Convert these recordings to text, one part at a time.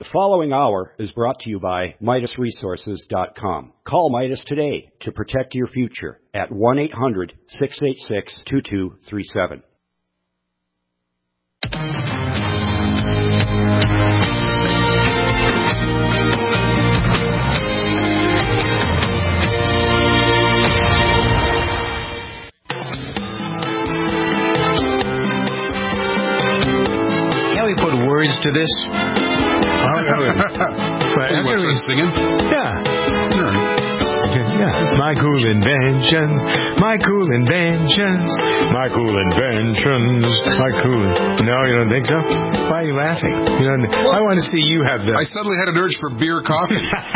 The following hour is brought to you by MidasResources.com. Call Midas today to protect your future at 1-800-686-2237. Can we put words to this? Singing? Yeah. Yeah, it's my cool inventions, my cool inventions, my cool inventions, my cool... No, you don't think so? Why are you laughing? You don't... I want to see you have the... I suddenly had an urge for beer coffee.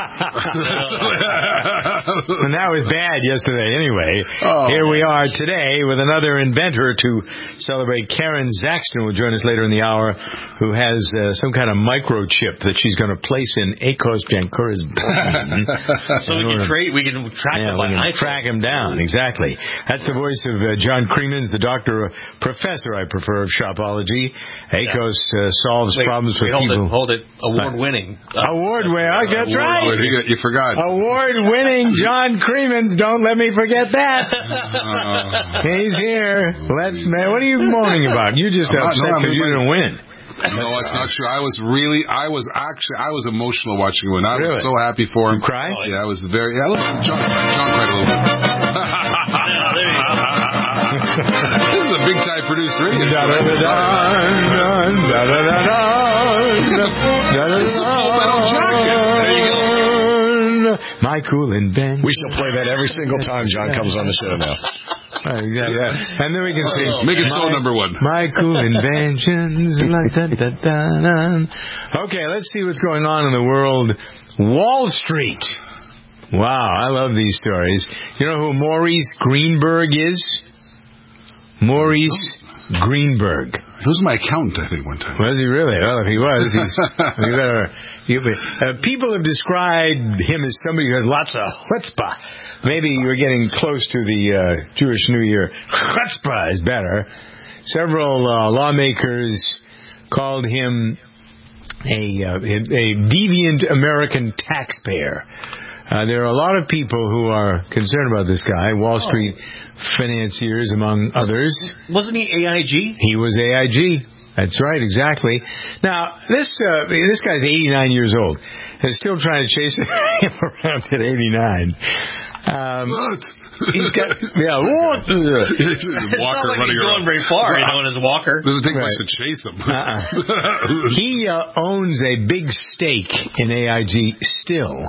And that was bad yesterday anyway. Here we are today with another inventor to celebrate. Karen Zaxton will join us later in the hour, who has some kind of microchip that she's going to place in Akos Jankura's brain. So we can track him. We can track him down, exactly. That's the voice of John Creemans, the doctor, professor, I prefer, of shopology. Akos solves problems for people. Hold it. Award-winning. Award-winning. That's right. You forgot. Award-winning John Creemans. Don't let me forget that. He's here. What are you moaning about? You just upset because you didn't win. No, that's not true. I was emotional watching it. I was so happy for him. You cried? Yeah, I was very... Yeah, look, John cried a little bit. This is a big-time produced radio show. There you go. My cool invention. We shall play that every single time John comes on the show now. Yeah. And then we can sing. Make it song number one. My cool inventions. Okay, let's see what's going on in the world. Wall Street. Wow, I love these stories. You know who Maurice Greenberg is? Maurice Greenberg. He was my accountant, I think, one time. Was he really? Well, if he was, people have described him as somebody who has lots of chutzpah. Maybe you're getting close to the Jewish New Year. Chutzpah is better. Several lawmakers called him a deviant American taxpayer. There are a lot of people who are concerned about this guy, Wall Street financiers, among others. Wasn't he AIG? He was AIG. That's right, exactly. Now, this guy's 89 years old and still trying to chase him around at 89. What? He's got, what? Walker running he's going very far, in his walker. Doesn't take much to chase him. He owns a big stake in AIG still.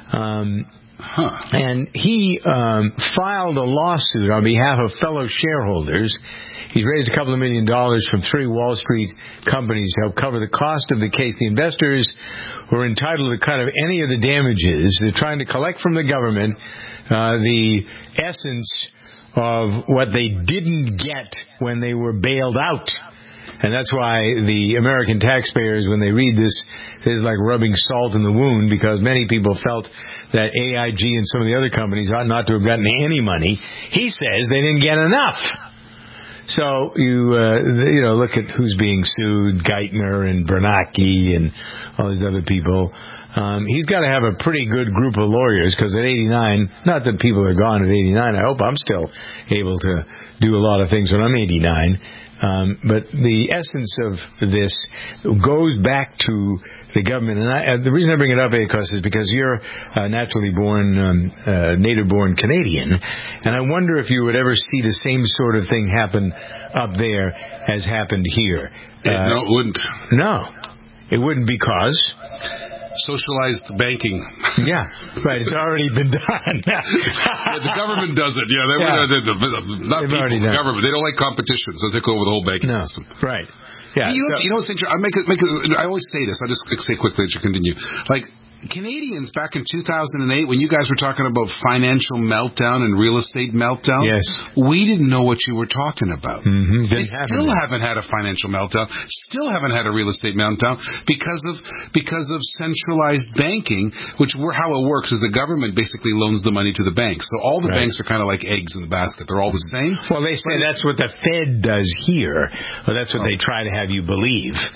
And he filed a lawsuit on behalf of fellow shareholders. He's raised a couple of $1 million from 3 Wall Street companies to help cover the cost of the case. The investors were entitled to cut of any of the damages. They're trying to collect from the government the essence of what they didn't get when they were bailed out. And that's why the American taxpayers, when they read this, is like rubbing salt in the wound, because many people felt that AIG and some of the other companies ought not to have gotten any money. He says they didn't get enough. So you look at who's being sued, Geithner and Bernanke and all these other people. He's got to have a pretty good group of lawyers, because at 89, not that people are gone at 89, I hope I'm still able to do a lot of things when I'm 89. But the essence of this goes back to the government. And the reason I bring it up, Akos, is because you're a naturally born, native-born Canadian. And I wonder if you would ever see the same sort of thing happen up there as happened here. No, it wouldn't. No, it wouldn't, because... socialized banking. Yeah, right. It's already been done. The government does it. Yeah, not people. The government. They don't like competition, so they take over the whole banking system. Right. Yeah. You know what's interesting? I always say this. I'll just say quickly as you continue. Like, Canadians back in 2008, when you guys were talking about financial meltdown and real estate meltdown, yes, we didn't know what you were talking about. Mm-hmm. They still haven't had a financial meltdown, still haven't had a real estate meltdown because of centralized banking, how it works is the government basically loans the money to the banks. So all the banks are kind of like eggs in the basket. They're all the same. Well, they say that's what the Fed does here. Well, that's what they try to have you believe.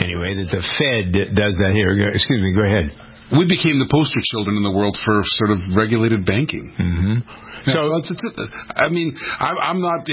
anyway, that the Fed does that here. Excuse me, go ahead. We became the poster children in the world for sort of regulated banking. Mm-hmm. Yeah, so I mean, I'm not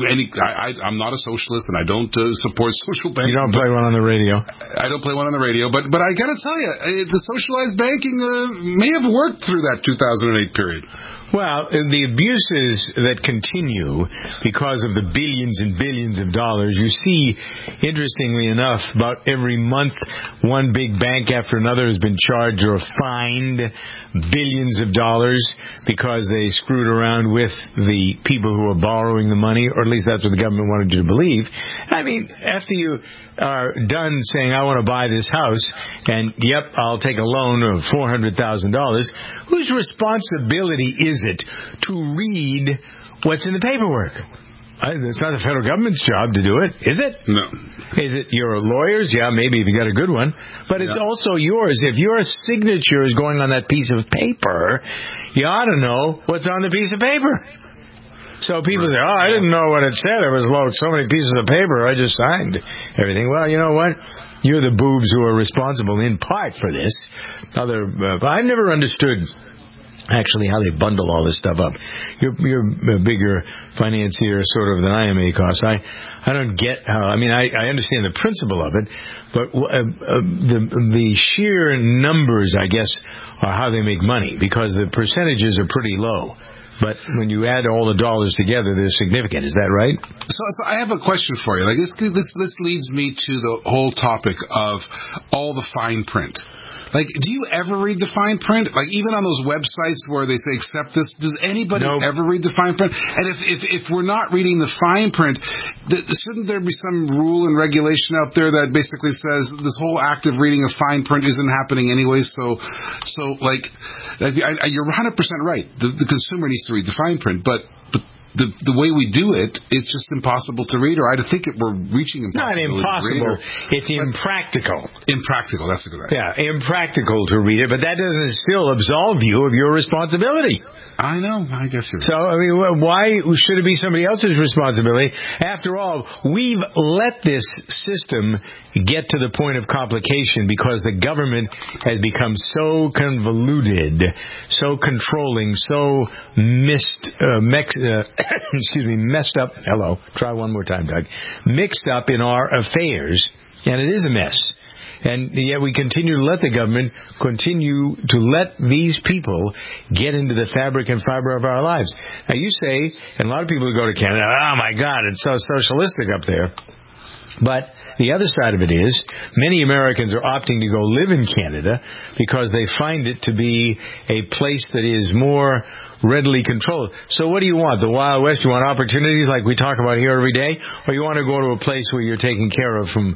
I'm not a socialist, and I don't support social banking. You don't play one on the radio. I don't play one on the radio, but I got to tell you, the socialized banking may have worked through that 2008 period. Well, the abuses that continue because of the billions and billions of dollars, you see, interestingly enough, about every month, one big bank after another has been charged or fined billions of dollars because they screwed around with the people who are borrowing the money, or at least that's what the government wanted you to believe. I mean, after you are done saying, I want to buy this house, and yep, I'll take a loan of $400,000, whose responsibility is it to read what's in the paperwork? It's not the federal government's job to do it, is it? No. Is it your lawyer's? Yeah, maybe if you got a good one. But it's also yours. If your signature is going on that piece of paper, you ought to know what's on the piece of paper. So people say, I didn't know what it said. It was so many pieces of paper. I just signed everything. Well, you know what? You're the boobs who are responsible in part for this. I've never understood actually how they bundle all this stuff up. You're a bigger financier sort of than I am, Akos. I don't get how. I mean, I understand the principle of it, but the sheer numbers, I guess, are how they make money, because the percentages are pretty low. But when you add all the dollars together, they're significant. Is that right? So I have a question for you. Like this leads me to the whole topic of all the fine print. Like, do you ever read the fine print? Like, even on those websites where they say accept this, does anybody ever read the fine print? And if we're not reading the fine print, shouldn't there be some rule and regulation out there that basically says this whole act of reading a fine print isn't happening anyway? So you're 100% right. The consumer needs to read the fine print, but the way we do it, it's just impossible to read, or I think we're reaching impossible. Not impossible. It's impractical. Impractical, that's a good idea. Yeah, impractical to read it, but that doesn't still absolve you of your responsibility. I know, I guess you're right. So, I mean, why should it be somebody else's responsibility? After all, we've let this system get to the point of complication because the government has become so convoluted, so controlling, so messed up. Hello, try one more time, Doug. Mixed up in our affairs, and it is a mess. And yet we continue to let the government continue to let these people get into the fabric and fiber of our lives. Now you say, and a lot of people who go to Canada, oh my God, it's so socialistic up there. But the other side of it is, many Americans are opting to go live in Canada because they find it to be a place that is more readily controlled. So what do you want? The Wild West? You want opportunities like we talk about here every day? Or you want to go to a place where you're taken care of from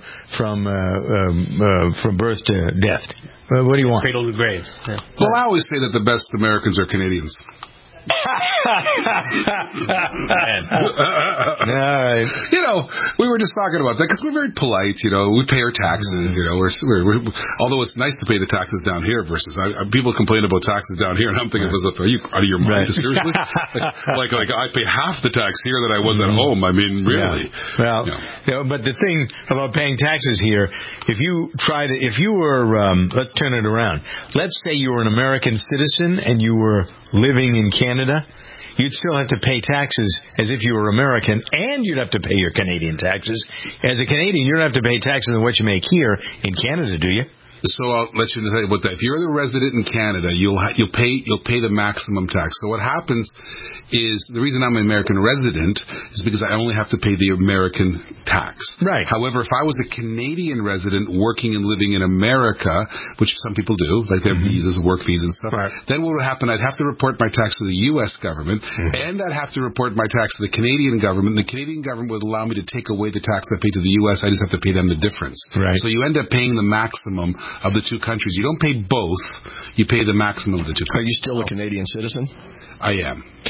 birth to death? What do you want? Cradle to grave. Yeah. Well, I always say that the best Americans are Canadians. You know, we were just talking about that because we're very polite. You know, we pay our taxes. You know, we're although it's nice to pay the taxes down here versus people complain about taxes down here, and I'm thinking, are you out of your mind? Seriously? like I pay half the tax here that I was at home. I mean, really? Yeah. Well, you know, but the thing about paying taxes here, if you were, let's turn it around. Let's say you were an American citizen and you were living in Canada, you'd still have to pay taxes as if you were American, and you'd have to pay your Canadian taxes. As a Canadian, you don't have to pay taxes on what you make here in Canada, do you? So I'll let you know about that. If you're the resident in Canada, you'll pay the maximum tax. So what happens is the reason I'm an American resident is because I only have to pay the American tax. Right. However, if I was a Canadian resident working and living in America, which some people do, like their visas, work visas and stuff, then what would happen? I'd have to report my tax to the U.S. government, and I'd have to report my tax to the Canadian government. The Canadian government would allow me to take away the tax I pay to the U.S. I just have to pay them the difference. Right. So you end up paying the maximum of the two countries. You don't pay both. You pay the maximum of the two countries. Are you still a Canadian citizen? I am.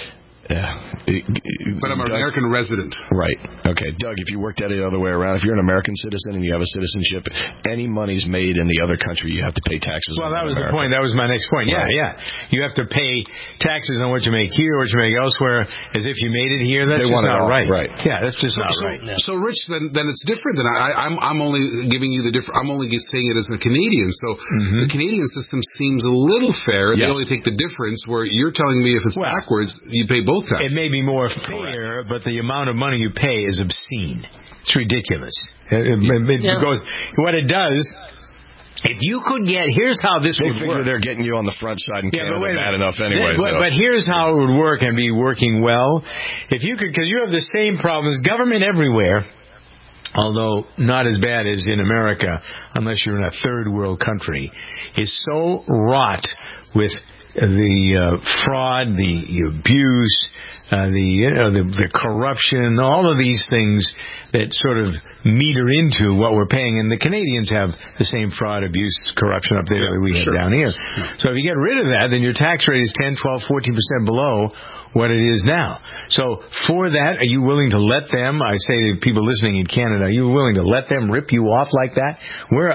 Yeah. But I'm an American resident. Right. Okay. Doug, if you worked at it the other way around, if you're an American citizen and you have a citizenship, any money's made in the other country, you have to pay taxes on. Well, that was America. the point. That was my next point. Yeah, Right. yeah. You have to pay taxes on what you make here, what you make elsewhere, as if you made it here. That's They just want it not all. right. Right. Yeah, that's just not right. So, Rich, then it's different. Than I'm only giving you the different. I'm only saying it as a Canadian. So the Canadian system seems a little fair. Yes. They only take the difference. Where you're telling me if it's backwards, you pay both taxes. It may be more fair, but the amount of money you pay is obscene. It's ridiculous. It goes. What it does. If you could get, here's how this would work. They're getting you on the front side in Canada bad enough anyway. But here's how it would work and be working well. If you could, because you have the same problems, government everywhere, although not as bad as in America, unless you're in a third world country, is so wrought with the fraud, the abuse, the corruption, all of these things that sort of meter into what we're paying. And the Canadians have the same fraud, abuse, corruption up there that we have down here. So if you get rid of that, then your tax rate is 10, 12, 14% below what it is now. So for that, are you willing to let them, I say to people listening in Canada, are you willing to let them rip you off like that? We're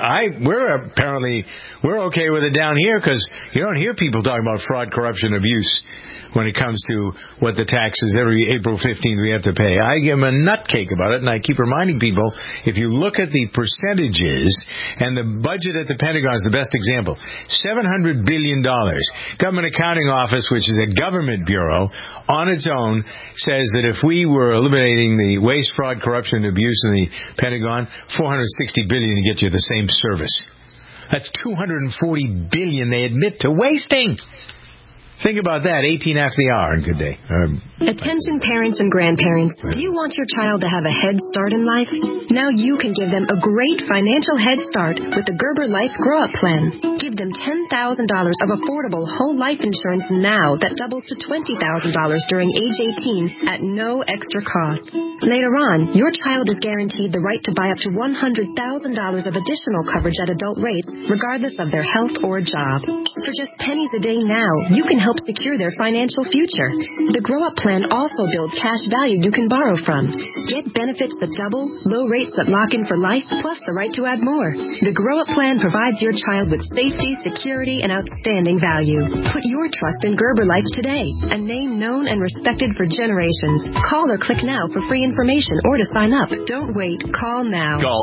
okay with it down here because you don't hear people talking about fraud, corruption, abuse when it comes to what the taxes every April 15th we have to pay. I give them a nutcake about it, and I keep reminding people, if you look at the percentages, and the budget at the Pentagon is the best example, $700 billion. Government Accounting Office, which is a government bureau, on its own, says that if we were eliminating the waste, fraud, corruption, and abuse in the Pentagon, $460 billion to get you the same service. That's $240 billion they admit to wasting. Think about that, 18 after the hour, and good day. Attention parents and grandparents, do you want your child to have a head start in life? Now you can give them a great financial head start with the Gerber Life Grow Up Plan. Give them $10,000 of affordable whole life insurance now that doubles to $20,000 during age 18 at no extra cost. Later on, your child is guaranteed the right to buy up to $100,000 of additional coverage at adult rates, regardless of their health or job. For just pennies a day now, you can help secure their financial future. The Grow Up Plan also builds cash value you can borrow from. Get benefits that double, low rates that lock in for life, plus the right to add more. The Grow Up Plan provides your child with safety, security, and outstanding value. Put your trust in Gerber Life today, a name known and respected for generations. Call or click now for free information or to sign up. Don't wait. Call now. Call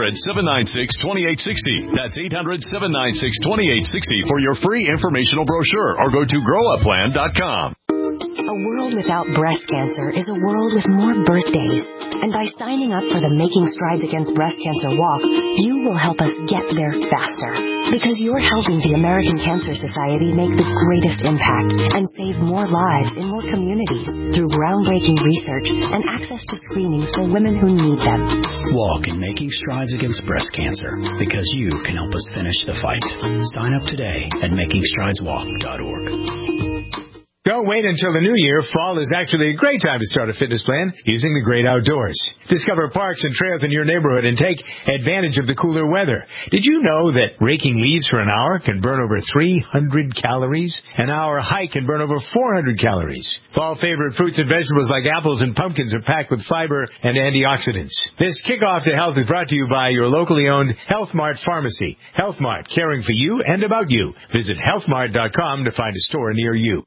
800-796-2860. That's 800-796-2860 for your free informational brochure, or go to growupplan.com. A world without breast cancer is a world with more birthdays. And by signing up for the Making Strides Against Breast Cancer Walk, you will help us get there faster. Because you're helping the American Cancer Society make the greatest impact and save more lives in more communities through groundbreaking research and access to screenings for women who need them. Walk in Making Strides Against Breast Cancer, because you can help us finish the fight. Sign up today at makingstrideswalk.org. Don't wait until the new year. Fall is actually a great time to start a fitness plan using the great outdoors. Discover parks and trails in your neighborhood and take advantage of the cooler weather. Did you know that raking leaves for an hour can burn over 300 calories? An hour hike can burn over 400 calories. Fall favorite fruits and vegetables like apples and pumpkins are packed with fiber and antioxidants. This kickoff to health is brought to you by your locally owned Health Mart Pharmacy. Health Mart, caring for you and about you. Visit healthmart.com to find a store near you.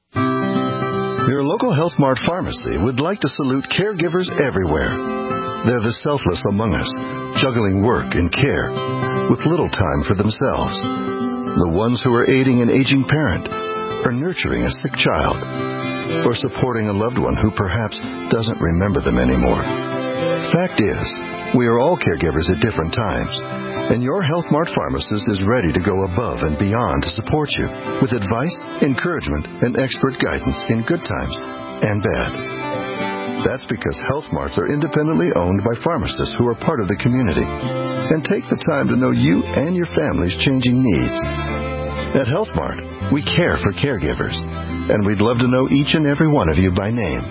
Your local Health Mart pharmacy would like to salute caregivers everywhere. They're the selfless among us, juggling work and care with little time for themselves. The ones who are aiding an aging parent, or nurturing a sick child, or supporting a loved one who perhaps doesn't remember them anymore. Fact is, we are all caregivers at different times, and your Health Mart pharmacist is ready to go above and beyond to support you with advice, encouragement, and expert guidance in good times and bad. That's because Health Marts are independently owned by pharmacists who are part of the community and take the time to know you and your family's changing needs. At Health Mart, we care for caregivers, and we'd love to know each and every one of you by name.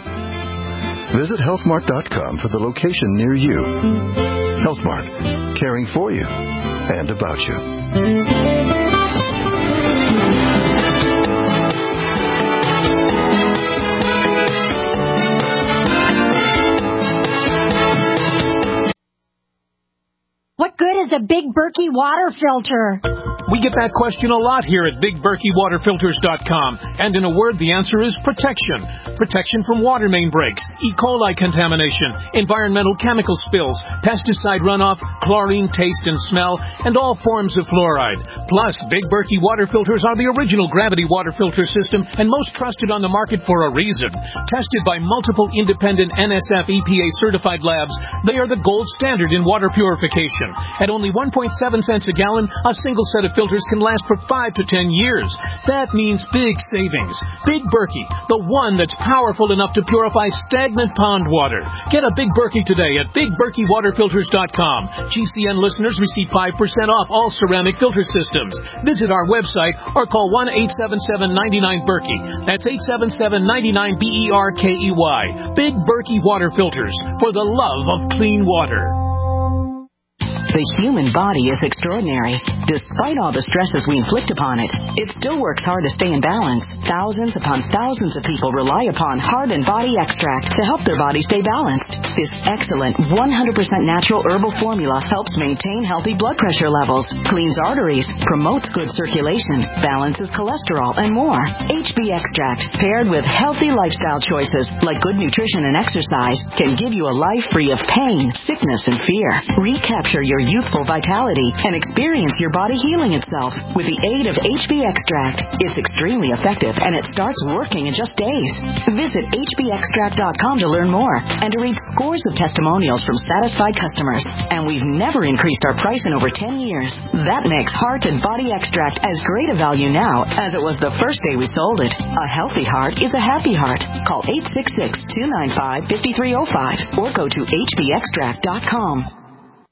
Visit healthmart.com for the location near you. Health Mart, caring for you and about you. a Big Berkey water filter? We get that question a lot here at BigBerkeyWaterFilters.com. And in a word, the answer is protection. Protection from water main breaks, E. coli contamination, environmental chemical spills, pesticide runoff, chlorine taste and smell, and all forms of fluoride. Plus, Big Berkey water filters are the original gravity water filter system and most trusted on the market for a reason. Tested by multiple independent NSF EPA certified labs, they are the gold standard in water purification. At only 1.7 cents a gallon, a single set of filters can last for 5 to 10 years. That means big savings. Big Berkey, the one that's powerful enough to purify stagnant pond water. Get a Big Berkey today at BigBerkeyWaterFilters.com. GCN listeners receive 5% off all ceramic filter systems. Visit our website or call 1-877-99-BERKEY. That's 877-99-BERKEY. Big Berkey Water Filters, for the love of clean water. The human body is extraordinary. Despite all the stresses we inflict upon it, it still works hard to stay in balance. Thousands upon thousands of people rely upon Heart and Body Extract to help their body stay balanced. This excellent 100% natural herbal formula helps maintain healthy blood pressure levels, cleans arteries, promotes good circulation, balances cholesterol, and more. HB Extract, paired with healthy lifestyle choices like good nutrition and exercise, can give you a life free of pain, sickness, and fear. Recapture your youthful vitality and experience your body healing itself with the aid of HB Extract. It's extremely effective and it starts working in just days. Visit hbextract.com to learn more and to read scores of testimonials from satisfied customers. And we've never increased our price in over 10 years. That makes Heart and Body Extract as great a value now as it was the first day we sold it. A healthy heart is a happy heart. Call 866-295-5305 or go to hbextract.com.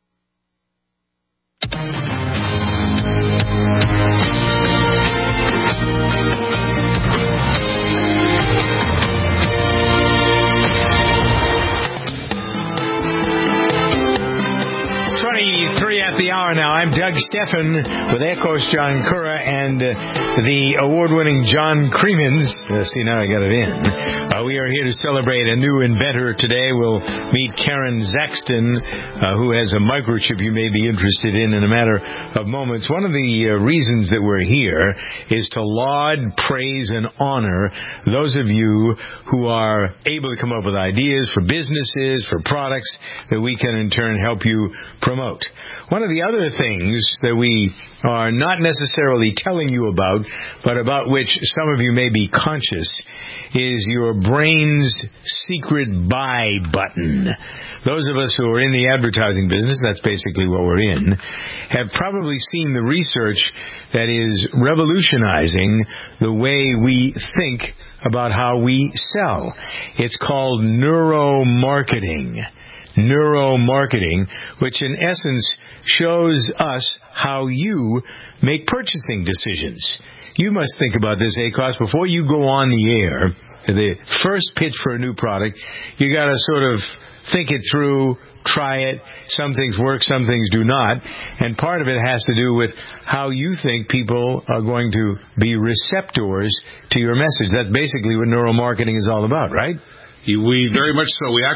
At the hour now. I'm Doug Steffen with Air Course John Cura and the award-winning John Creemans. See, now I got it in. We are here to celebrate a new inventor today. We'll meet Karen Zaxton, who has a microchip you may be interested in a matter of moments. One of the reasons that we're here is to laud, praise, and honor those of you who are able to come up with ideas for businesses, for products that we can in turn help you promote. One of the other things that we are not necessarily telling you about, but about which some of you may be conscious, is your brain's secret buy button. Those of us who are in the advertising business, that's basically what we're in, have probably seen the research that is revolutionizing the way we think about how we sell. It's called neuromarketing. Neuromarketing, which in essence shows us how you make purchasing decisions. You must think about this, ACOS, before you go on the air. The first pitch for a new product, you got to sort of think it through, try it. Some things work, some things do not. And part of it has to do with how you think people are going to be receptors to your message. That's basically what neuromarketing is all about, right? We very much so. We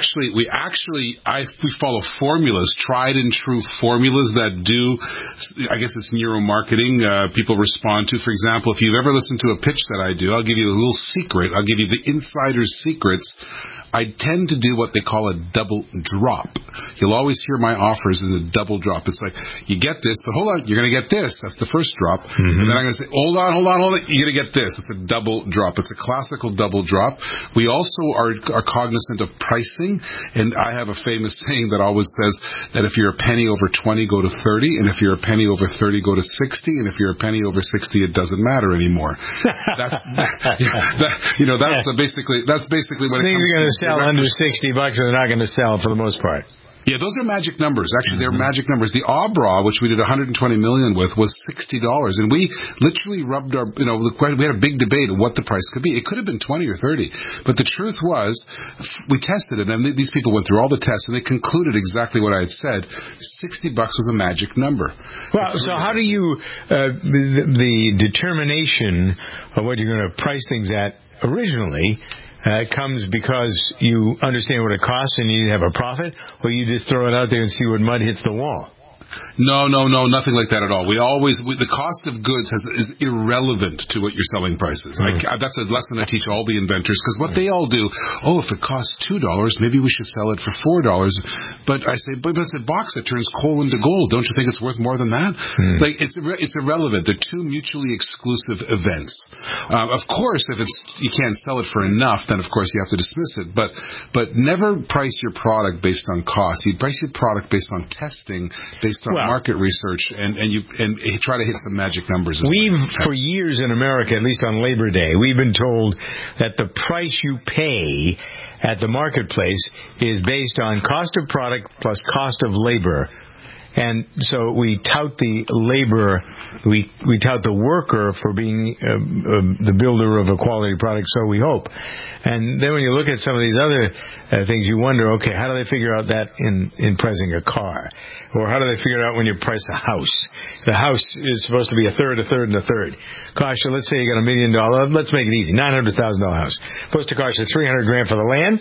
follow formulas, tried and true formulas that do, I guess it's neuromarketing, people respond to. For example, if you've ever listened to a pitch that I do, I'll give you a little secret. I'll give you the insider's secrets. I tend to do what they call a double drop. You'll always hear my offers as a double drop. It's like, you get this, but hold on, you're going to get this. That's the first drop. Mm-hmm. And then I'm going to say, hold on, you're going to get this. It's a double drop. It's a classical double drop. We also are cognizant of pricing, and I have a famous saying that always says that if you're a penny over 20, go to 30, and if you're a penny over 30, go to 60, and if you're a penny over 60, it doesn't matter anymore. That's basically what it comes to. Sell under $60 and they're not going to sell for the most part. Yeah, those are magic numbers. Actually, they're magic numbers. The Abra, which we did $120 million with, was $60, and we literally rubbed our, we had a big debate on what the price could be. It could have been 20 or 30, but the truth was, we tested it, and these people went through all the tests, and they concluded exactly what I had said. $60 was a magic number. Well, so how do you the determination of what you're going to price things at originally? Comes because you understand what it costs and you have a profit, or you just throw it out there and see what mud hits the wall? No, nothing like that at all. The cost of goods is irrelevant to what your selling price is. That's a lesson I teach all the inventors, because what they all do, if it costs $2, maybe we should sell it for $4. But I say, but it's a box that turns coal into gold. Don't you think it's worth more than that? Like, it's irrelevant. They're two mutually exclusive events. Of course, if you can't sell it for enough, then of course you have to dismiss it. But never price your product based on cost. You price your product based on testing, based on market research, and try to hit some magic numbers. For years in America, at least on Labor Day, we've been told that the price you pay at the marketplace is based on cost of product plus cost of labor. And so we tout the labor, we tout the worker for being the builder of a quality product, so we hope. And then when you look at some of these other things, you wonder, okay, how do they figure out that in pricing a car? Or how do they figure it out when you price a house? The house is supposed to be a third, and a third. Gosh, so let's say you got $1 million, let's make it easy, $900,000 house. Supposed to cost you $300,000 for the land,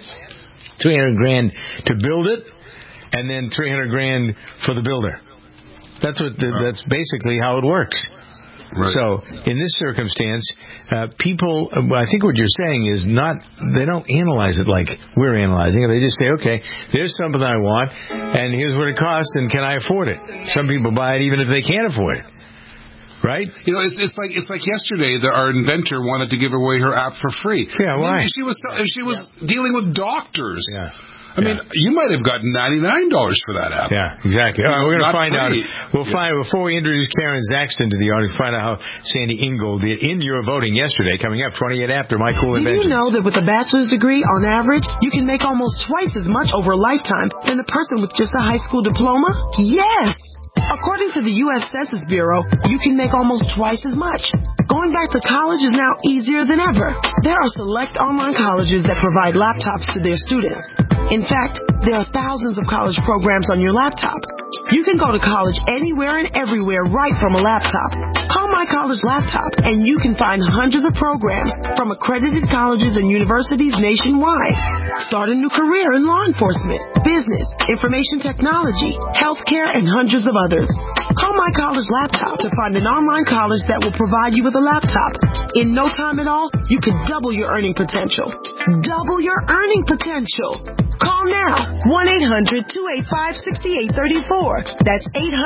$300,000 to build it, and then $300,000 for the builder. That's basically how it works. Right. So in this circumstance, people, I think what you're saying is they don't analyze it like we're analyzing it. They just say, okay, there's something I want, and here's what it costs, and can I afford it? Some people buy it even if they can't afford it. Right? You know, it's like yesterday. Our inventor wanted to give away her app for free. Yeah, why? She was dealing with doctors. Yeah. I mean, you might have gotten $99 for that app. Yeah, exactly. All right, we're going to find out. Before we introduce Karen Zaxton to the audience, find out how Sandy Ingold did in your voting yesterday, coming up 28 after My Cool Inventions. Did you know that with a bachelor's degree, on average, you can make almost twice as much over a lifetime than a person with just a high school diploma? Yes! According to the U.S. Census Bureau, you can make almost twice as much. Going back to college is now easier than ever. There are select online colleges that provide laptops to their students. In fact, there are thousands of college programs on your laptop. You can go to college anywhere and everywhere right from a laptop. Call My College Laptop, and you can find hundreds of programs from accredited colleges and universities nationwide. Start a new career in law enforcement, business, information technology, healthcare, and hundreds of others. Call My College Laptop to find an online college that will provide you with a laptop. In no time at all, you can double your earning potential. Double your earning potential. Call now. 1-800-285-6834. That's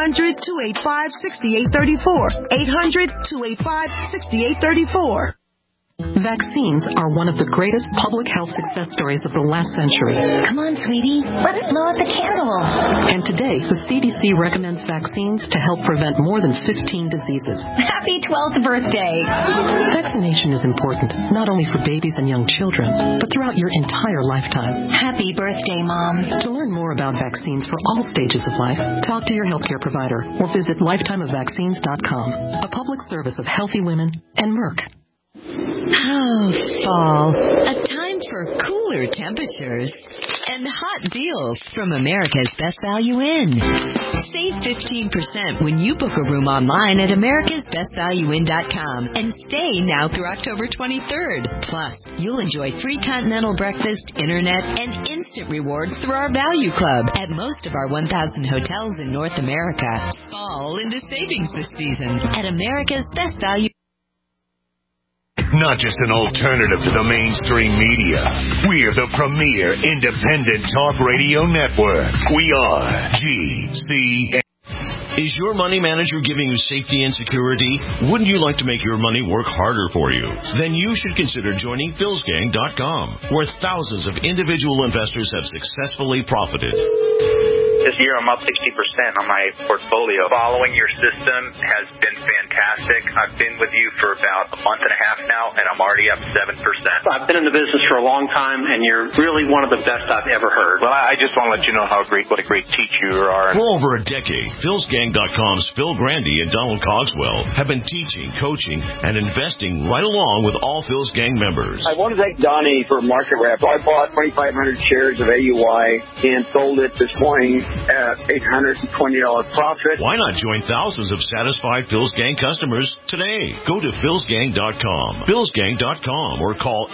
800-285-6834. 800-285-6834. Vaccines are one of the greatest public health success stories of the last century. Come on, sweetie. Let's blow out the candle. And today, the CDC recommends vaccines to help prevent more than 15 diseases. Happy 12th birthday. Vaccination is important, not only for babies and young children, but throughout your entire lifetime. Happy birthday, Mom. To learn more about vaccines for all stages of life, talk to your healthcare provider or visit lifetimeofvaccines.com. A public service of Healthy Women and Merck. Oh, fall. A time for cooler temperatures and hot deals from America's Best Value Inn. Save 15% when you book a room online at americasbestvalueinn.com and stay now through October 23rd. Plus, you'll enjoy free continental breakfast, internet, and instant rewards through our Value Club at most of our 1,000 hotels in North America. Fall into savings this season at America's Best Value. Not just an alternative to the mainstream media. We're the premier independent talk radio network. We are GCN. Is your money manager giving you safety and security? Wouldn't you like to make your money work harder for you? Then you should consider joining philsgang.com, where thousands of individual investors have successfully profited. This year I'm up 60% on my portfolio. Following your system has been fantastic. I've been with you for about a month and a half now, and I'm already up 7%. I've been in the business for a long time, and you're really one of the best I've ever heard. Well, I just want to let you know what a great teacher you are. For over a decade, philsgang.com's Phil Grandy and Donald Cogswell have been teaching, coaching, and investing right along with all Phil's Gang members. I want to thank Donnie for Market Wrap. I bought 2,500 shares of AUI and sold it this morning at $820 profit. Why not join thousands of satisfied Phil's Gang customers today? Go to philsgang.com, philsgang.com, or call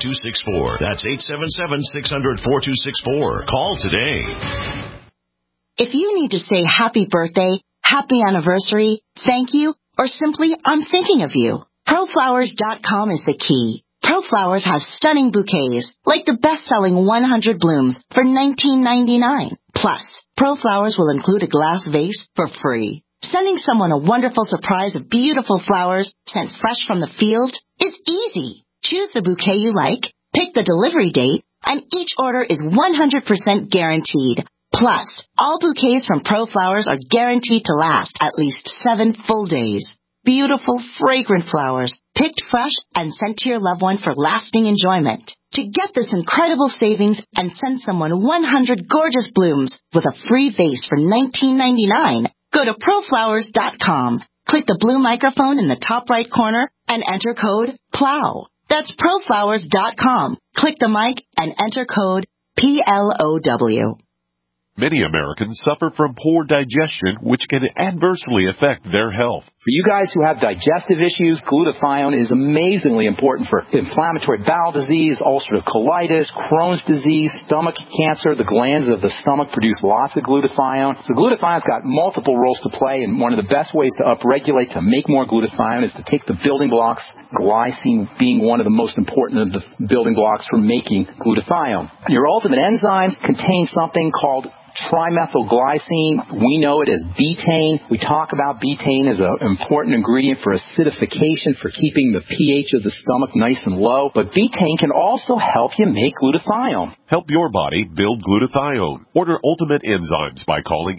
877-600-4264. That's 877-600-4264. Call today. If you need to say happy birthday, happy anniversary, thank you, or simply I'm thinking of you, ProFlowers.com is the key. ProFlowers has stunning bouquets, like the best-selling 100 blooms for $19.99. Plus, ProFlowers will include a glass vase for free. Sending someone a wonderful surprise of beautiful flowers sent fresh from the field is easy. Choose the bouquet you like, pick the delivery date, and each order is 100% guaranteed. Plus, all bouquets from ProFlowers are guaranteed to last at least 7 full days. Beautiful, fragrant flowers, picked fresh and sent to your loved one for lasting enjoyment. To get this incredible savings and send someone 100 gorgeous blooms with a free vase for $19.99, go to ProFlowers.com. Click the blue microphone in the top right corner and enter code PLOW. That's ProFlowers.com. Click the mic and enter code PLOW. Many Americans suffer from poor digestion, which can adversely affect their health. For you guys who have digestive issues, glutathione is amazingly important for inflammatory bowel disease, ulcerative colitis, Crohn's disease, stomach cancer. The glands of the stomach produce lots of glutathione. So glutathione's got multiple roles to play, and one of the best ways to upregulate, to make more glutathione, is to take the building blocks, glycine being one of the most important of the building blocks for making glutathione. Your ultimate enzymes contain something called trimethylglycine. We know it as betaine. We talk about betaine as an important ingredient for acidification, for keeping the pH of the stomach nice and low. But betaine can also help you make glutathione. Help your body build glutathione. Order Ultimate Enzymes by calling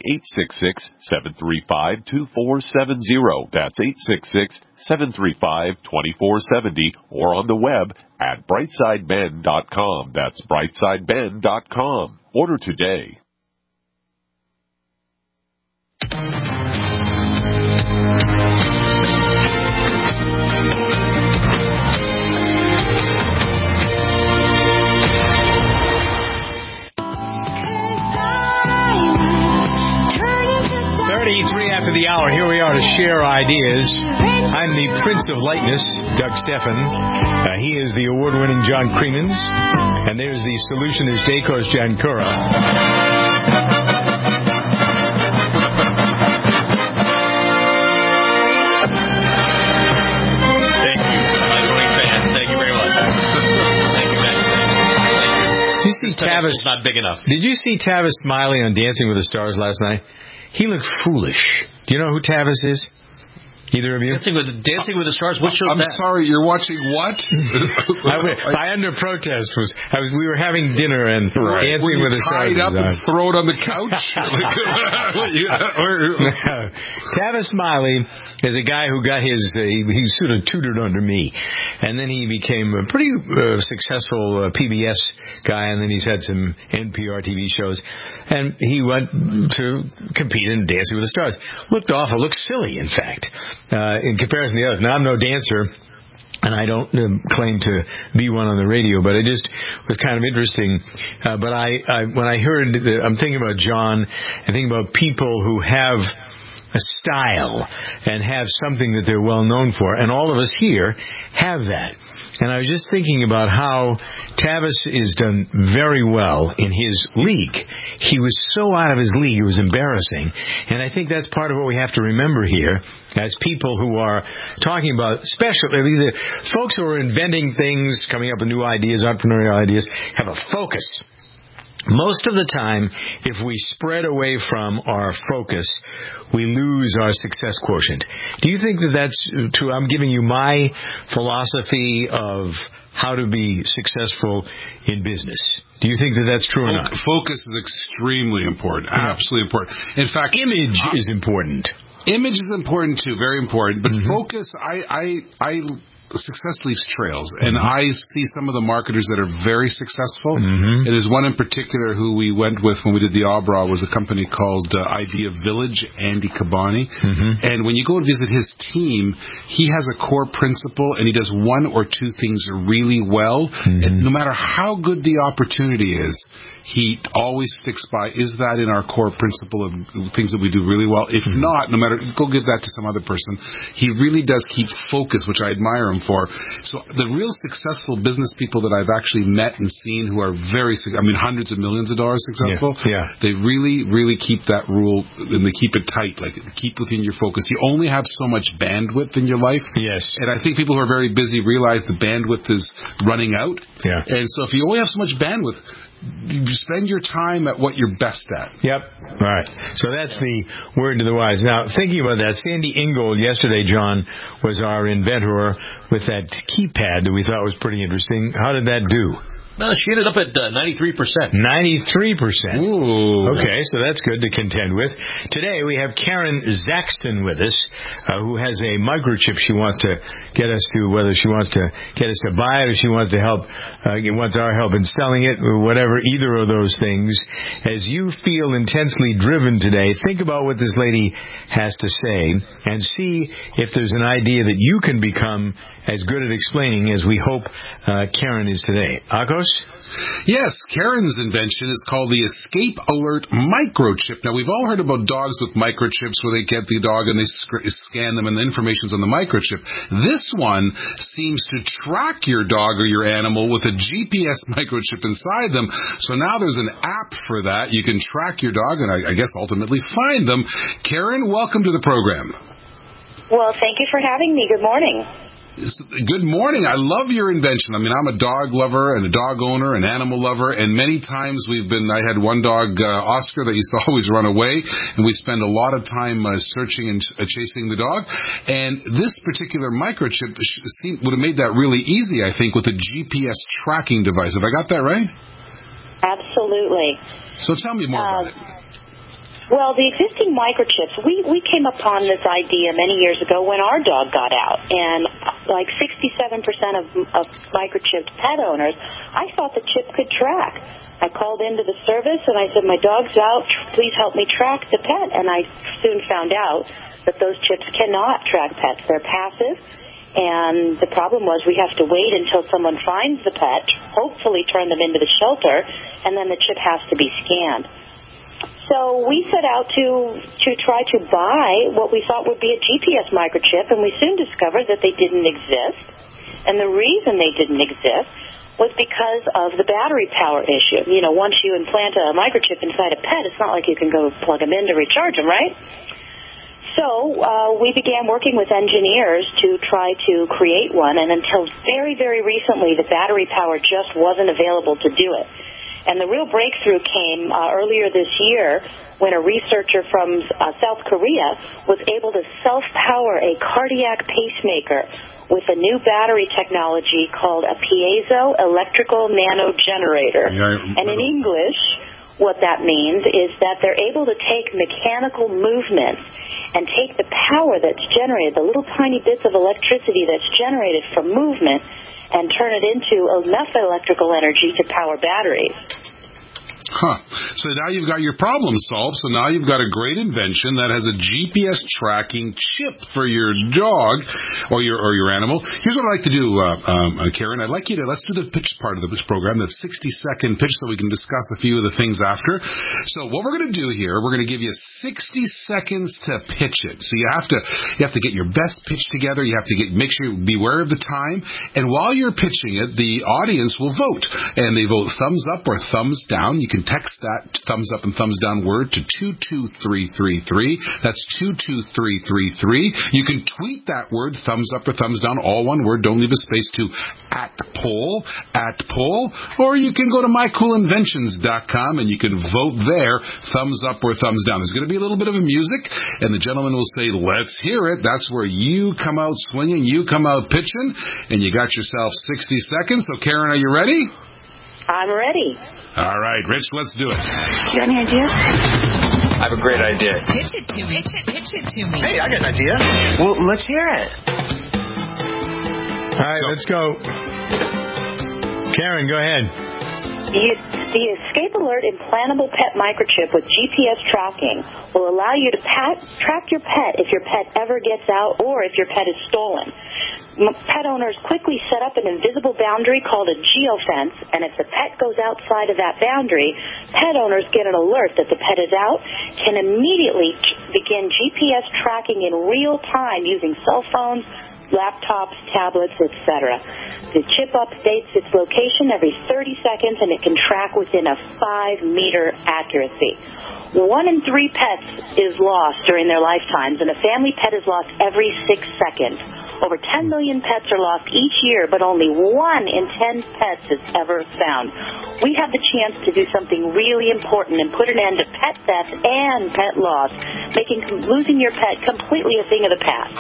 866-735-2470. That's 866-735-2470, or on the web at brightsideben.com. That's brightsideben.com. Order today. 33 after the hour. Here we are to share ideas. I'm the Prince of Lightness, Doug Steffen. He is the award-winning John Creemans. And there's the solutionist, Dekos Jankura. Tavis not big enough. Did you see Tavis Smiley on Dancing with the Stars last night? He looked foolish. Do you know who Tavis is? Either of you? Dancing with the Stars. What show? I'm sorry, you're watching what? I under protest we were having dinner and Dancing with the Stars. Tied up and thrown on the couch. Tavis Smiley is a guy who got he sort of tutored under me, and then he became a pretty successful PBS guy, and then he's had some NPR TV shows, and he went to compete in Dancing with the Stars. Looked awful, looked silly, in fact. In comparison to the others. Now, I'm no dancer, and I don't claim to be one on the radio, but it just was kind of interesting. But when I heard that, I'm thinking about John, and thinking about people who have a style and have something that they're well known for, and all of us here have that. And I was just thinking about how Tavis is done very well in his league. He was so out of his league, it was embarrassing. And I think that's part of what we have to remember here as people who are talking about, especially the folks who are inventing things, coming up with new ideas, entrepreneurial ideas, have a focus. Most of the time, if we spread away from our focus, we lose our success quotient. Do you think that that's true? I'm giving you my philosophy of how to be successful in business. Do you think that that's true or not? Focus is extremely important, absolutely important. In fact, image is important. Image is important too, very important. But focus, success leaves trails, and I see some of the marketers that are very successful. And there's one in particular who we went with when we did the Abra, was a company called Idea Village, Andy Cabani. And when you go and visit his team, he has a core principle, and he does one or two things really well. And no matter how good the opportunity is, he always sticks by, is that in our core principle of things that we do really well? If not, no matter, go give that to some other person. He really does keep focus, which I admire him for. So the real successful business people that I've actually met and seen who are hundreds of millions of dollars successful, they really, really keep that rule, and they keep it tight. Like, keep within your focus. You only have so much bandwidth in your life. Yes. And I think people who are very busy realize the bandwidth is running out. Yeah. And so if you only have so much bandwidth, you spend your time at what you're best at. Yep. All right. So that's the word to the wise. Now, thinking about that, Sandy Ingold yesterday, John, was our inventor with that keypad that we thought was pretty interesting. How did that do? No, she ended up at 93%. 93%. Ooh. Okay, so that's good to contend with. Today we have Karen Zaxton with us, who has a microchip she wants to get us to, whether she wants to get us to buy it or she wants to help, wants our help in selling it, or whatever, either of those things. As you feel intensely driven today, think about what this lady has to say and see if there's an idea that you can become as good at explaining as we hope Karen is today. Akos? Yes, Karen's invention is called the Escape Alert Microchip. Now, we've all heard about dogs with microchips where they get the dog and they scan them and the information's on the microchip. This one seems to track your dog or your animal with a GPS microchip inside them. So now there's an app for that. You can track your dog and I guess ultimately find them. Karen, welcome to the program. Well, thank you for having me. Good morning. Good morning. I love your invention. I mean, I'm a dog lover and a dog owner, an animal lover, and many times I had one dog, Oscar, that used to always run away, and we spend a lot of time searching and chasing the dog. And this particular microchip would have made that really easy, I think, with a GPS tracking device. Have I got that right? Absolutely. So tell me more about it. Well, the existing microchips, we came upon this idea many years ago when our dog got out. And like 67% of microchipped pet owners, I thought the chip could track. I called into the service and I said, my dog's out, please help me track the pet. And I soon found out that those chips cannot track pets. They're passive. And the problem was we have to wait until someone finds the pet, hopefully turn them into the shelter, and then the chip has to be scanned. So we set out to try to buy what we thought would be a GPS microchip, and we soon discovered that they didn't exist. And the reason they didn't exist was because of the battery power issue. You know, once you implant a microchip inside a pet, it's not like you can go plug them in to recharge them, right? So we began working with engineers to try to create one, and until very, very recently, the battery power just wasn't available to do it. And the real breakthrough came earlier this year when a researcher from South Korea was able to self-power a cardiac pacemaker with a new battery technology called a piezo-electrical nanogenerator. And in English, what that means is that they're able to take mechanical movements and take the power that's generated, the little tiny bits of electricity that's generated from movement, and turn it into enough electrical energy to power batteries. Huh. So now you've got your problem solved. So now you've got a great invention that has a GPS tracking chip for your dog or your animal. Here's what I'd like to do, Karen. I'd like you to, let's do the pitch part of the program, the 60-second pitch, so we can discuss a few of the things after. So what we're going to do here, we're going to give you 60 seconds to pitch it. So you have to get your best pitch together. You have to make sure, beware of the time. And while you're pitching it, the audience will vote. And they vote thumbs up or thumbs down. You can text that thumbs up and thumbs down word to 22333. That's 22333. You can tweet that word thumbs up or thumbs down, all one word. Don't leave a space to @poll. Or you can go to mycoolinventions.com and you can vote there, thumbs up or thumbs down. There's going to be a little bit of music, and the gentleman will say, let's hear it. That's where you come out swinging, you come out pitching, and you got yourself 60 seconds. So, Karen, are you ready? I'm ready. All right, Rich, let's do it. You got any ideas? I have a great idea. Pitch it to me. Pitch it to me. Hey, I got an idea. Well, let's hear it. All right, let's go. Karen, go ahead. The Escape Alert implantable pet microchip with GPS tracking will allow you to track your pet if your pet ever gets out or if your pet is stolen. Pet owners quickly set up an invisible boundary called a geofence, and if the pet goes outside of that boundary, pet owners get an alert that the pet is out, can immediately begin GPS tracking in real time using cell phones, laptops, tablets, etc. The chip updates its location every 30 seconds, and it can track within a 5-meter accuracy. 1 in 3 pets is lost during their lifetimes, and a family pet is lost every 6 seconds. Over 10 million pets are lost each year, but only 1 in 10 pets is ever found. We have the chance to do something really important and put an end to pet theft and pet loss, making losing your pet completely a thing of the past.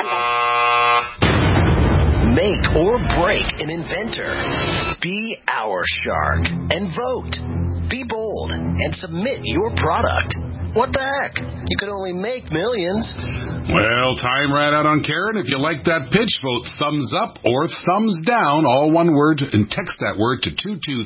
Make or break an inventor. Be our shark and vote. Be bold and submit your product. What the heck? You could only make millions. Well, time ran out on Karen. If you like that pitch, vote thumbs up or thumbs down, all one word, and text that word to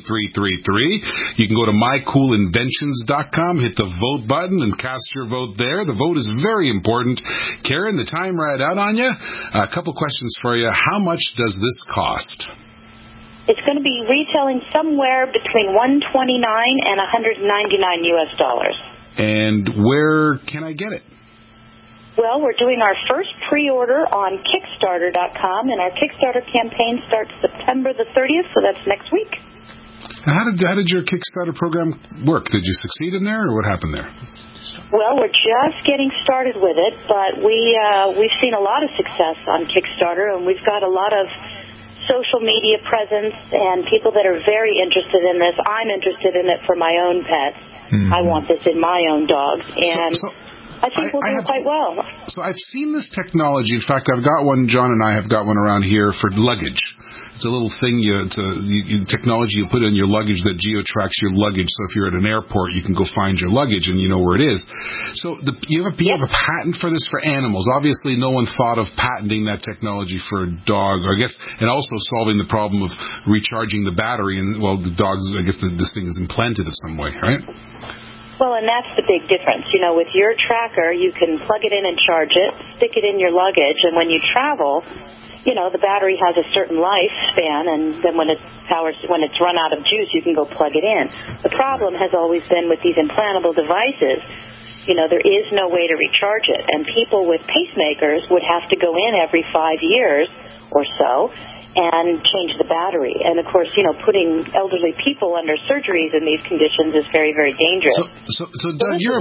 22333. You can go to mycoolinventions.com, hit the vote button, and cast your vote there. The vote is very important. Karen, the time ran out on you. A couple questions for you. How much does this cost? It's going to be retailing somewhere between $129 and $199 US. And where can I get it? Well, we're doing our first pre-order on Kickstarter.com, and our Kickstarter campaign starts September the 30th, so that's next week. How did your Kickstarter program work? Did you succeed in there, or what happened there? Well, we're just getting started with it, but we've seen a lot of success on Kickstarter, and we've got a lot of social media presence and people that are very interested in this. I'm interested in it for my own pets. I want this in my own dogs, and I think we'll do quite well. So I've seen this technology. In fact, I've got one. John and I have got one around here for luggage. It's a little thing. It's technology you put in your luggage that geo-tracks your luggage. So if you're at an airport, you can go find your luggage and you know where it is. So you have a patent for this for animals. Obviously, no one thought of patenting that technology for a dog, I guess, and also solving the problem of recharging the battery. And well, the dogs, I guess, this thing is implanted in some way, right? Well, and that's the big difference. You know, with your tracker, you can plug it in and charge it, stick it in your luggage, and when you travel, you know, the battery has a certain lifespan, and then when it's run out of juice, you can go plug it in. The problem has always been with these implantable devices, you know, there is no way to recharge it, and people with pacemakers would have to go in every 5 years or so and change the battery. And, of course, you know, putting elderly people under surgeries in these conditions is very, very dangerous. So Doug, you're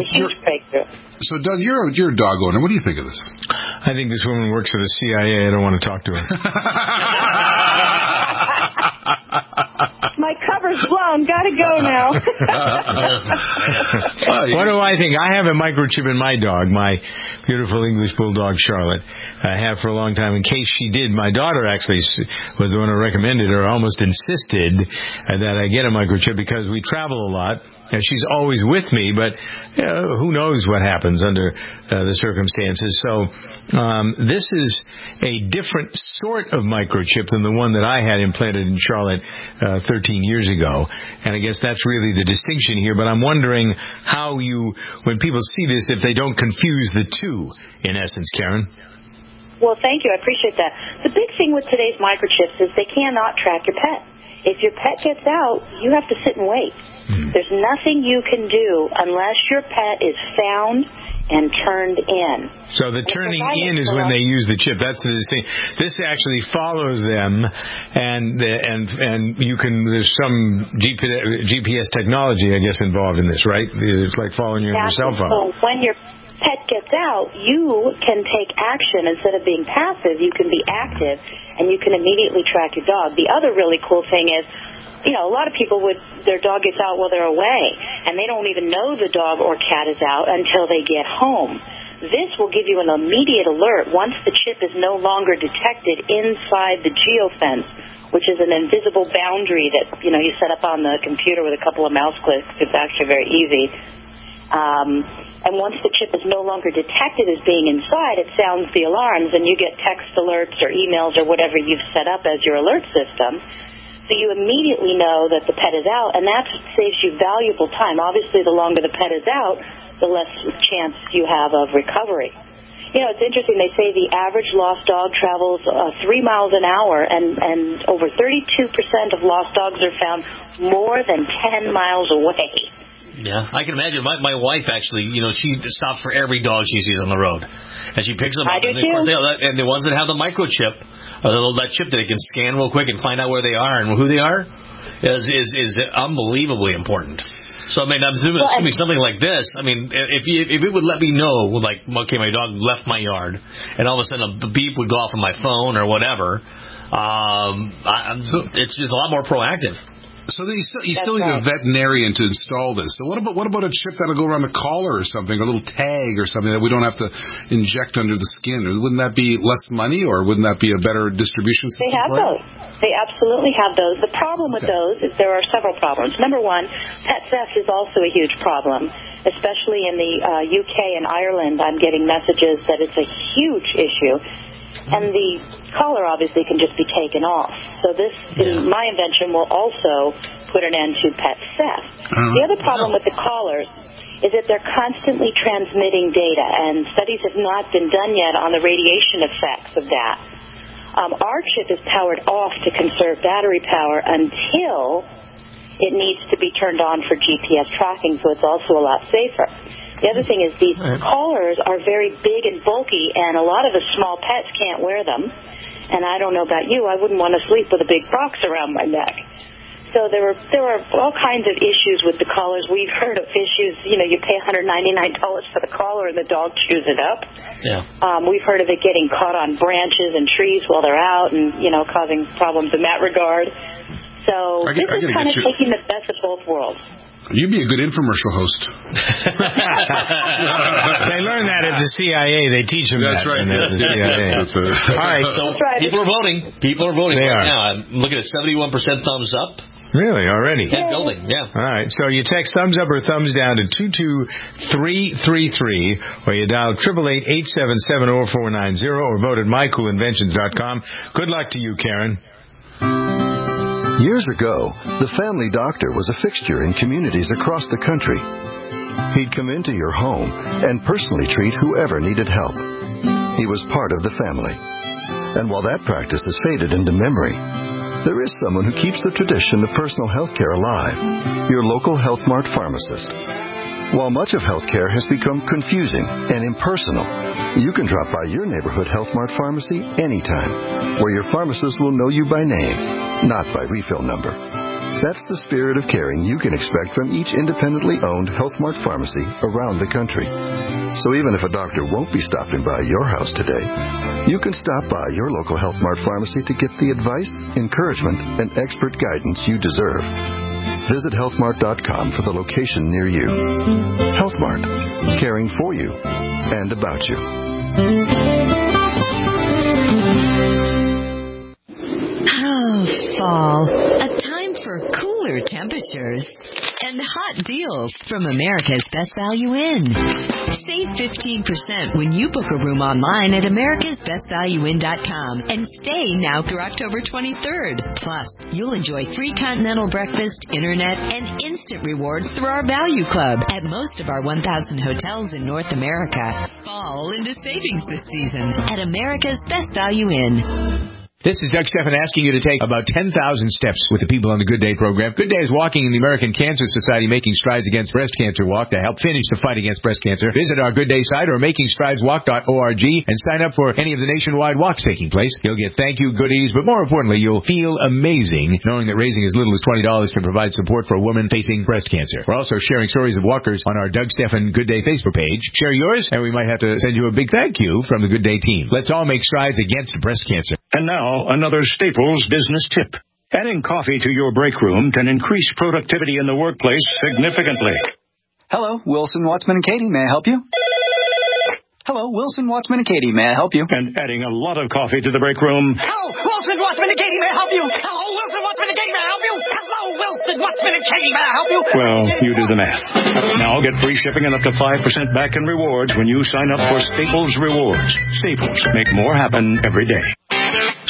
a dog owner. What do you think of this? I think this woman works for the CIA. I don't want to talk to her. My cover's blown. Gotta go now. What do I think? I have a microchip in my dog, my beautiful English Bulldog Charlotte. I have for a long time in case she did. My daughter actually was the one who recommended or almost insisted that I get a microchip because we travel a lot. And she's always with me, but who knows what happens under the circumstances. So this is a different sort of microchip than the one that I had implanted in Charlotte 13 years ago. And I guess that's really the distinction here. But I'm wondering how when people see this, if they don't confuse the two, in essence, Karen. Well, thank you. I appreciate that. The big thing with today's microchips is they cannot track your pet. If your pet gets out, you have to sit and wait. There's nothing you can do unless your pet is found and turned in. So the turning in is when they use the chip. That's the thing. This actually follows them, and you can. There's some GPS technology, I guess, involved in this, right? It's like following you on your cell phone. So when your pet gets out, you can take action. Instead of being passive, you can be active, and you can immediately track your dog. The other really cool thing is, you know, a lot of people their dog gets out while they're away, and they don't even know the dog or cat is out until they get home. This will give you an immediate alert once the chip is no longer detected inside the geofence, which is an invisible boundary that, you know, you set up on the computer with a couple of mouse clicks. It's actually very easy. And once the chip is no longer detected as being inside, it sounds the alarms, and you get text alerts or emails or whatever you've set up as your alert system So you immediately know that the pet is out, and that saves you valuable time. Obviously, the longer the pet is out, the less chance you have of recovery. You know, it's interesting. They say the average lost dog travels 3 miles an hour, and over 32% of lost dogs are found more than 10 miles away. Yeah, I can imagine. My wife actually, she stops for every dog she sees on the road, and she picks them up. I do too. And the ones that have the microchip, that chip that they can scan real quick and find out where they are and who they are, is unbelievably important. So, I mean, I'm assuming something like this, I mean, if it would let me know, like, okay, my dog left my yard, and all of a sudden a beep would go off on my phone or whatever, it's a lot more proactive. So you still need a veterinarian to install this. So what about a chip that'll go around the collar or something, a little tag or something that we don't have to inject under the skin? Wouldn't that be less money, or wouldn't that be a better distribution system? They have those. They absolutely have those. The problem with those is there are several problems. Number one, pet theft is also a huge problem, especially in the UK and Ireland. I'm getting messages that it's a huge issue. And the collar obviously can just be taken off. So this, my invention, will also put an end to pet theft. The other problem with the collars is that they're constantly transmitting data, and studies have not been done yet on the radiation effects of that. Our chip is powered off to conserve battery power until it needs to be turned on for GPS tracking, so it's also a lot safer. The other thing is these collars are very big and bulky, and a lot of the small pets can't wear them. And I don't know about you, I wouldn't want to sleep with a big box around my neck. So there are all kinds of issues with the collars. We've heard of issues, you pay $199 for the collar and the dog chews it up. Yeah. We've heard of it getting caught on branches and trees while they're out and, causing problems in that regard. So this is kind of taking the best of both worlds. You'd be a good infomercial host. They learn that at the CIA. They teach them That's that. Right. At the CIA. All right. So people are voting. People are voting right now. I'm looking at 71% thumbs up. Really? Already? Yeah, building, yeah. All right. So you text thumbs up or thumbs down to 22333, or you dial 888-877-0490, or vote at mycoolinventions.com. Good luck to you, Karen. Years ago, the family doctor was a fixture in communities across the country. He'd come into your home and personally treat whoever needed help. He was part of the family. And while that practice has faded into memory, there is someone who keeps the tradition of personal health care alive, your local Health Mart pharmacist. While much of healthcare has become confusing and impersonal, you can drop by your neighborhood Health Mart pharmacy anytime, where your pharmacist will know you by name, not by refill number. That's the spirit of caring you can expect from each independently owned Health Mart pharmacy around the country. So even if a doctor won't be stopping by your house today, you can stop by your local Health Mart pharmacy to get the advice, encouragement, and expert guidance you deserve. Visit healthmart.com for the location near you. Healthmart, caring for you and about you. Oh, fall. A time for cooler temperatures and hot deals from America's Best Value Inn. Save 15% when you book a room online at americasbestvalueinn.com and stay now through October 23rd. Plus, you'll enjoy free continental breakfast, internet, and instant rewards through our Value Club at most of our 1,000 hotels in North America. Fall into savings this season at America's Best Value Inn. This is Doug Stephan asking you to take about 10,000 steps with the people on the Good Day program. Good Day is walking in the American Cancer Society Making Strides Against Breast Cancer Walk to help finish the fight against breast cancer. Visit our Good Day site or makingstrideswalk.org and sign up for any of the nationwide walks taking place. You'll get thank you goodies, but more importantly, you'll feel amazing knowing that raising as little as $20 can provide support for a woman facing breast cancer. We're also sharing stories of walkers on our Doug Stephan Good Day Facebook page. Share yours, and we might have to send you a big thank you from the Good Day team. Let's all make strides against breast cancer. And now, another Staples business tip. Adding coffee to your break room can increase productivity in the workplace significantly. Hello, Wilson, Wattsman, and Katie. May I help you? Hello, Wilson, Wattsman, and Katie. May I help you? And adding a lot of coffee to the break room. Hello, Wilson, Wattsman, and Katie. May I help you? Hello, Wilson, Wattsman, and Katie. May I help you? Hello, Wilson, Wattsman, and Katie. May I help you? Well, you do the math. Now get free shipping and up to 5% back in rewards when you sign up for Staples Rewards. Staples, make more happen every day.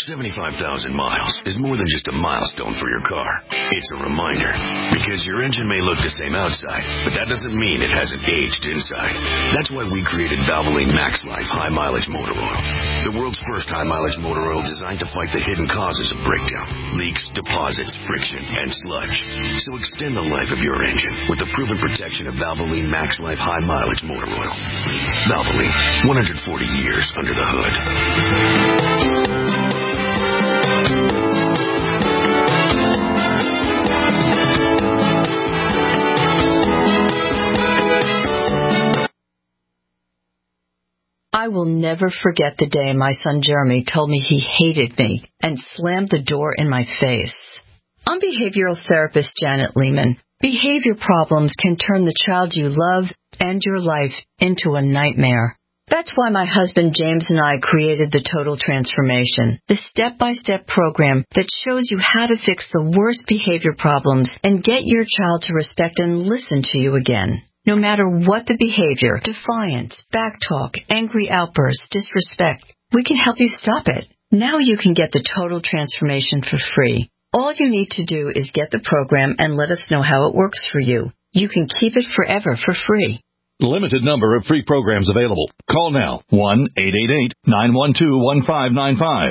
75,000 miles is more than just a milestone for your car. It's a reminder, because your engine may look the same outside, but that doesn't mean it hasn't aged inside. That's why we created Valvoline Max Life High Mileage Motor Oil, the world's first high mileage motor oil designed to fight the hidden causes of breakdown, leaks, deposits, friction, and sludge. So extend the life of your engine with the proven protection of Valvoline Max Life High Mileage Motor Oil. Valvoline, 140 years under the hood. I will never forget the day my son Jeremy told me he hated me and slammed the door in my face. I'm behavioral therapist Janet Lehman. Behavior problems can turn the child you love and your life into a nightmare. That's why my husband James and I created the Total Transformation, the step-by-step program that shows you how to fix the worst behavior problems and get your child to respect and listen to you again. No matter what the behavior, defiance, backtalk, angry outbursts, disrespect, we can help you stop it. Now you can get the Total Transformation for free. All you need to do is get the program and let us know how it works for you. You can keep it forever for free. Limited number of free programs available. Call now. 1-888-912-1595.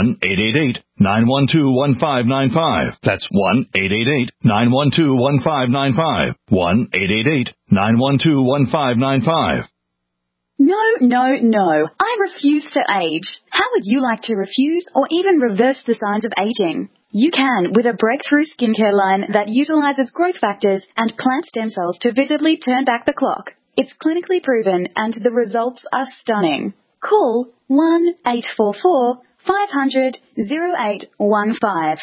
1-888-912-1595. That's 1-888-912-1595. 1-888-912-1595. No, no, no. I refuse to age. How would you like to refuse or even reverse the signs of aging? You can with a breakthrough skincare line that utilizes growth factors and plant stem cells to visibly turn back the clock. It's clinically proven and the results are stunning. Call 1-844-500-0815.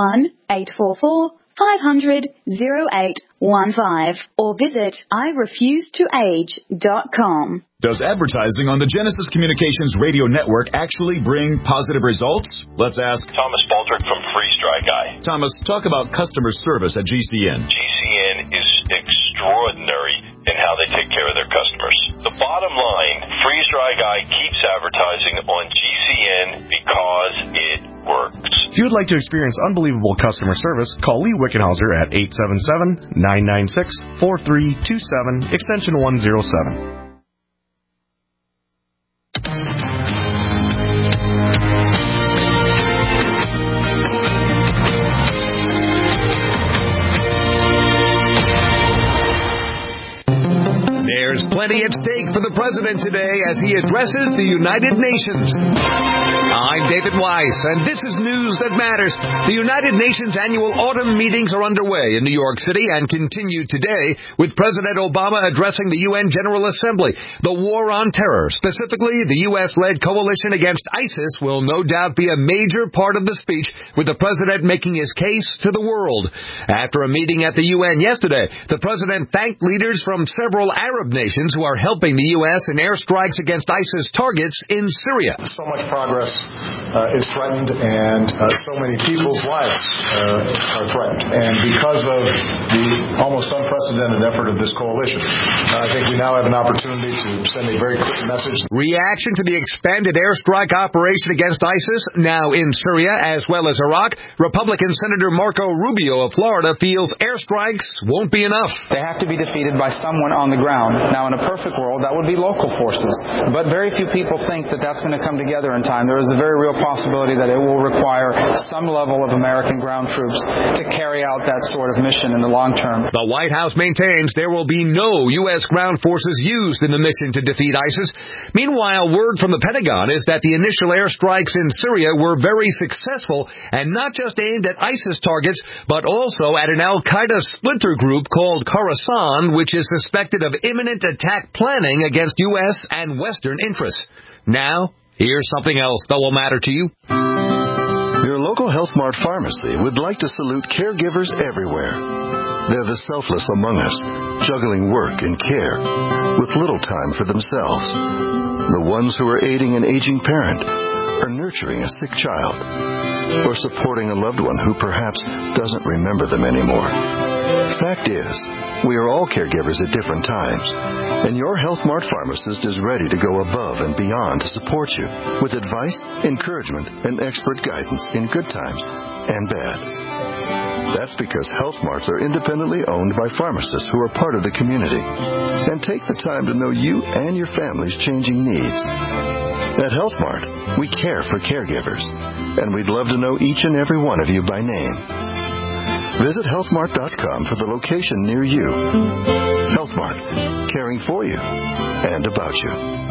1-844-500-0815 or visit IRefuseToAge.com. Does advertising on the Genesis Communications radio network actually bring positive results? Let's ask Thomas Baldrick from Freeze Dry Guy. Thomas, talk about customer service at GCN. GCN is extraordinary in how they take care of their customers. The bottom line, Freeze Dry Guy keeps advertising on GCN because it works. If you would like to experience unbelievable customer service, call Lee Wickenhauser at 877-996-4327, extension 107. There's plenty at stake for the president today as he addresses the United Nations. I'm David Weiss, and this is news that matters. The United Nations annual autumn meetings are underway in New York City and continue today with President Obama addressing the UN General Assembly. The war on terror, specifically the U.S.-led coalition against ISIS, will no doubt be a major part of the speech, with the president making his case to the world. After a meeting at the UN yesterday, the president thanked leaders from several Arab nations who are helping the U.S. in airstrikes against ISIS targets in Syria. So much progress is threatened, and so many people's lives are threatened. And because of the almost unprecedented effort of this coalition, I think we now have an opportunity to send a very clear message. Reaction to the expanded airstrike operation against ISIS, now in Syria as well as Iraq, Republican Senator Marco Rubio of Florida feels airstrikes won't be enough. They have to be defeated by someone on the ground. Now, in a perfect world, that would be local forces. But very few people think that that's going to come together in time. There is a very real possibility that it will require some level of American ground troops to carry out that sort of mission in the long term. The White House maintains there will be no U.S. ground forces used in the mission to defeat ISIS. Meanwhile, word from the Pentagon is that the initial airstrikes in Syria were very successful and not just aimed at ISIS targets, but also at an al-Qaeda splinter group called Khorasan, which is suspected of imminent attack planning against U.S. and Western interests. Now, here's something else that will matter to you. Your local Health Mart pharmacy would like to salute caregivers everywhere. They're the selfless among us, juggling work and care with little time for themselves. The ones who are aiding an aging parent, or nurturing a sick child, or supporting a loved one who perhaps doesn't remember them anymore. Fact is, we are all caregivers at different times, And your Health Mart pharmacist is ready to go above and beyond to support you with advice, encouragement, and expert guidance in good times and bad. That's because Health Marts are independently owned by pharmacists who are part of the community and take the time to know you and your family's changing needs. At Health Mart, we care for caregivers, and we'd love to know each and every one of you by name. Visit healthmart.com for the location near you. Health Mart, caring for you and about you.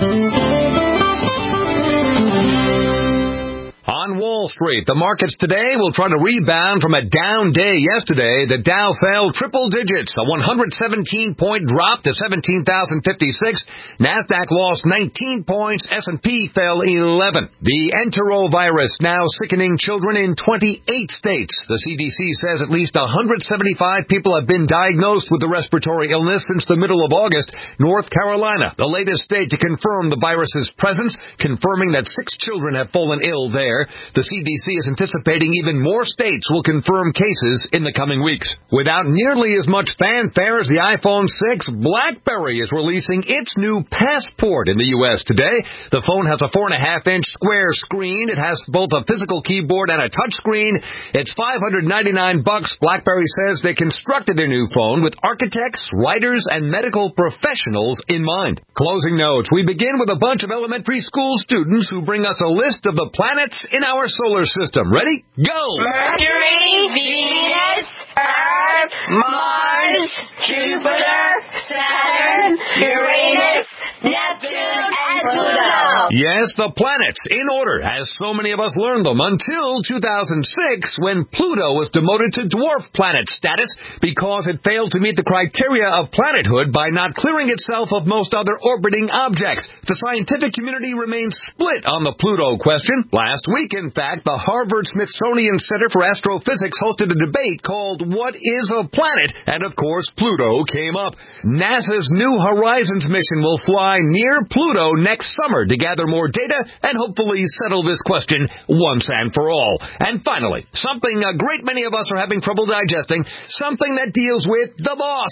On Wall Street, the markets today will try to rebound from a down day yesterday. The Dow fell triple digits, a 117-point drop to 17,056. NASDAQ lost 19 points. S&P fell 11. The enterovirus now sickening children in 28 states. The CDC says at least 175 people have been diagnosed with the respiratory illness since the middle of August. North Carolina, the latest state to confirm the virus's presence, confirming that 6 children have fallen ill there. The CDC is anticipating even more states will confirm cases in the coming weeks. Without nearly as much fanfare as the iPhone 6, BlackBerry is releasing its new Passport in the U.S. today. The phone has a 4.5-inch square screen. It has both a physical keyboard and a touch screen. It's $599. BlackBerry says they constructed their new phone with architects, writers, and medical professionals in mind. Closing notes. We begin with a bunch of elementary school students who bring us a list of the planets in our solar system. Ready? Go! Mercury, Venus, Earth, Mars, Jupiter, Saturn, Uranus, Neptune, and Pluto. Yes, the planets, in order, as so many of us learned them, until 2006, when Pluto was demoted to dwarf planet status because it failed to meet the criteria of planethood by not clearing itself of most other orbiting objects. The scientific community remains split on the Pluto question. Last week, in fact, the Harvard-Smithsonian Center for Astrophysics hosted a debate called What is a Planet? And, of course, Pluto came up. NASA's New Horizons mission will fly near Pluto next summer to gather more data and hopefully settle this question once and for all. And finally, something a great many of us are having trouble digesting, something that deals with the boss.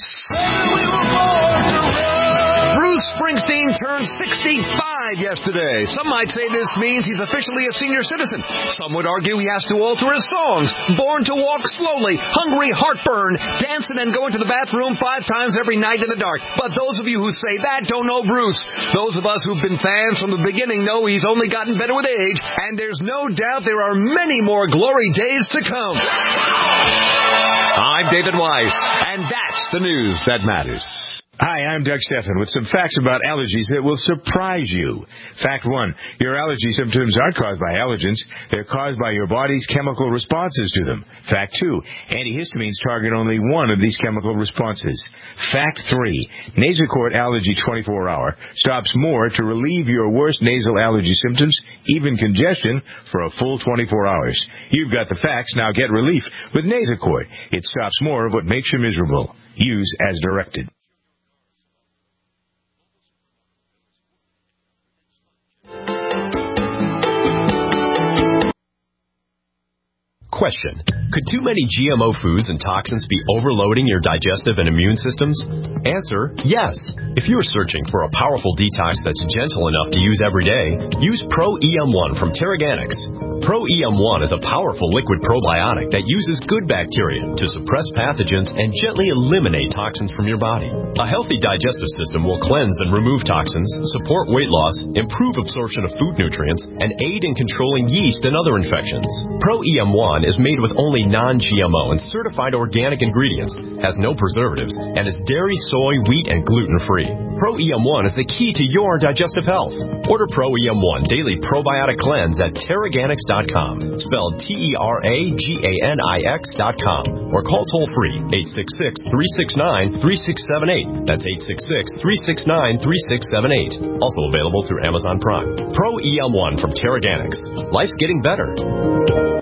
Bruce Springsteen turned 65 yesterday. Some might say this means he's officially a senior citizen. Some would argue he has to alter his songs. Born to Walk Slowly, Hungry Heartburn, Dancing and Going to the Bathroom 5 times every night in the dark. But those of you who say that don't know Bruce. Those of us who've been fans from the beginning know he's only gotten better with age, and there's no doubt there are many more glory days to come. I'm David Weiss, and that's the news that matters. Hi, I'm Doug Stephan with some facts about allergies that will surprise you. Fact 1, your allergy symptoms aren't caused by allergens. They're caused by your body's chemical responses to them. Fact 2, antihistamines target only one of these chemical responses. Fact 3, Nasacort Allergy 24-hour stops more to relieve your worst nasal allergy symptoms, even congestion, for a full 24 hours. You've got the facts, now get relief with Nasacort. It stops more of what makes you miserable. Use as directed. Question. Could too many GMO foods and toxins be overloading your digestive and immune systems? Answer, yes. If you're searching for a powerful detox that's gentle enough to use every day, use Pro-EM1 from Terraganics. Pro-EM1 is a powerful liquid probiotic that uses good bacteria to suppress pathogens and gently eliminate toxins from your body. A healthy digestive system will cleanse and remove toxins, support weight loss, improve absorption of food nutrients, and aid in controlling yeast and other infections. Pro-EM1 is made with only non-GMO and certified organic ingredients, has no preservatives, and is dairy, soy, wheat, and gluten-free. Pro-EM1 is the key to your digestive health. Order Pro-EM1 Daily Probiotic Cleanse at Terraganics.com, spelled Terraganix.com, or call toll-free 866-369-3678. That's 866-369-3678. Also available through Amazon Prime. Pro-EM1 from Terraganics. Life's getting better.